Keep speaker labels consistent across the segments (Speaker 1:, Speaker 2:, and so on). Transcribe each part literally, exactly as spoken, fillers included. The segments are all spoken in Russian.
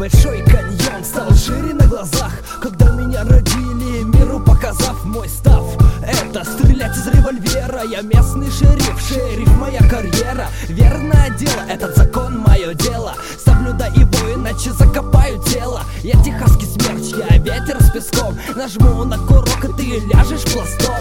Speaker 1: Большой каньон стал шире на глазах, когда меня родили, миру показав мой став. Это стрелять из револьвера, я местный шериф, шериф моя карьера. Верное дело, этот закон мое дело. Соблюдай его, иначе закопаю тело. Я техасский смерч, я ветер с песком. Нажму на курок, и ты ляжешь пластом.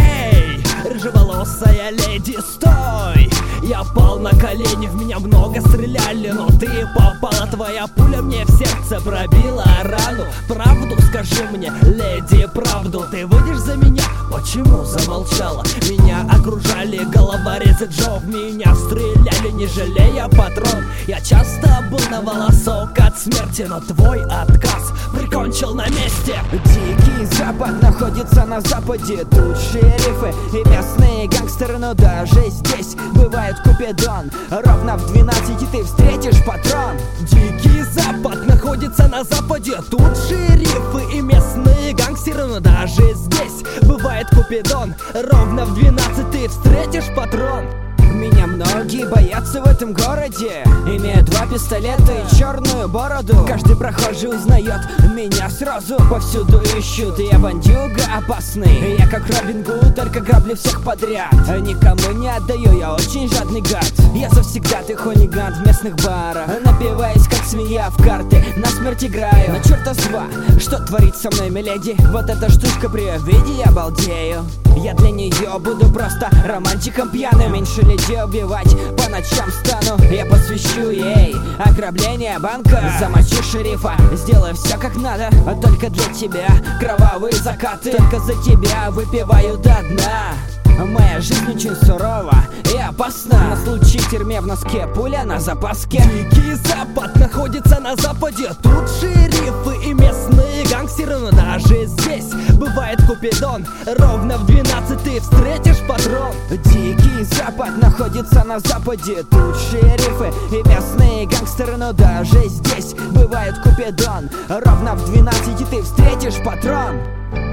Speaker 1: Эй, рыжеволосая леди, стой! Я пал на колени, в меня много стреляли, но ты попала, твоя пуля мне в сердце пробила рану. Правду скажи мне, леди, правду, ты выйдешь за меня? Почему замолчала? Меня окружали головорезы Джо, в меня стреляли, не жалея патрон. Я часто был на волосок от смерти, но твой отказ прикончил на месте.
Speaker 2: Дикий Запад находится на западе, тут шерифы и местные гангстеры, но даже здесь бывает Купидон. Ровно в двенадцати ты встретишь патрон.
Speaker 1: Дикий Запад находится на западе, тут шерифы и местные гангстеры, но даже здесь бывает Купидон. Ровно в двенадцать ты встретишь патрон.
Speaker 2: Меня многие боятся в этом городе, имея два пистолета и черную бороду. Каждый прохожий узнает меня сразу, повсюду ищут. Я бандюга опасный, я как Робин Гуд, только граблю всех подряд. Никому не отдаю, я очень жадный гад. Я завсегдатый хулиган в местных барах, напиваясь как свинья в карты, насмерть играю. Но черта с два, что творит со мной миледи? Вот эта штучка при её виде я балдею. Я для нее буду просто романтиком пьяным. Меньше людей убивать по ночам стану. Я посвящу ей ограбление банка. Замочу шерифа, сделаю все как надо. А только для тебя кровавые закаты. Только за тебя выпиваю до дна. Моя жизнь очень сурова и опасна. На случай тюрьме в носке пуля на запаске.
Speaker 1: Дикий Запад находится на западе, тут шерифы и местные гангстеры, но даже здесь бывает Купидон. Ровно в двенадцать ты встретишь патрон.
Speaker 2: Дикий Запад находится на западе, тут шерифы и местные гангстеры, но даже здесь бывает Купидон. Ровно в двенадцать ты встретишь патрон.